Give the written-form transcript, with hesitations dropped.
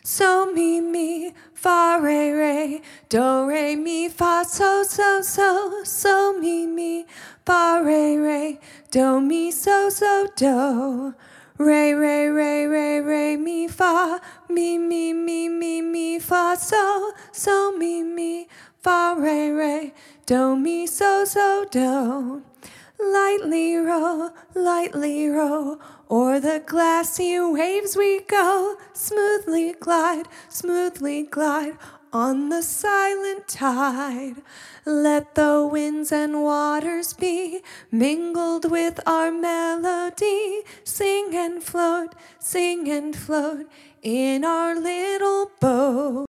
So mi fa re do re mi fa so mi fa re do mi so do re mi fa mi fa so mi fa re do mi so do. Lightly row, o'er the glassy waves we go. Smoothly glide on the silent tide. Let the winds and waters be mingled with our melody. Sing and float in our little boat.